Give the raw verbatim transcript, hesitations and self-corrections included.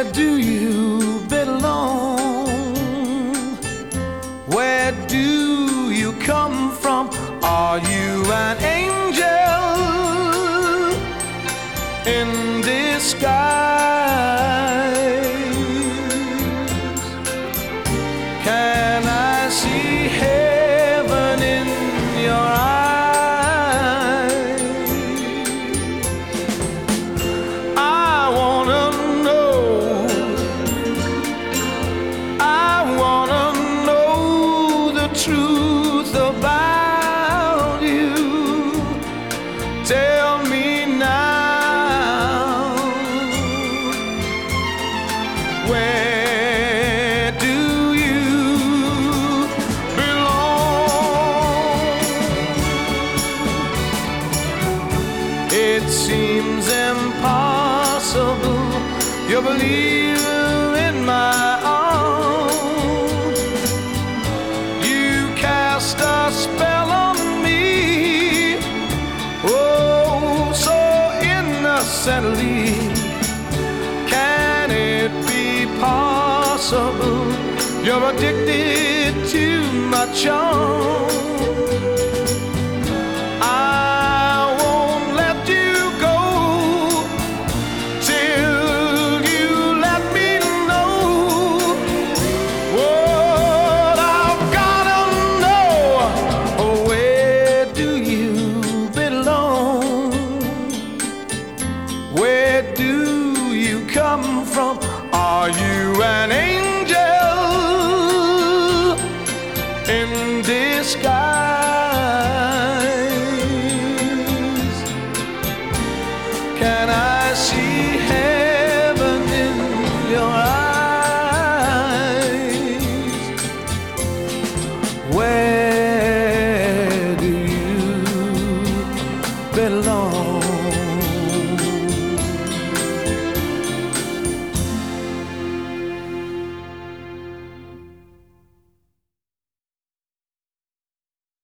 Where do you belong? Where do you come from? Are you an angel in disguise? Can I see heaven in your eyes? I wanna know, I wanna know the truth about you. Tell me now, where do you belong? It seems impossible you believe in my arms. You cast a spell on me, oh, so innocently. Can it be possible you're addicted to my charm? I won't let you go till you let me know what I've gotta know. Oh, where do you belong? Where do you come from? Are you an angel in disguise?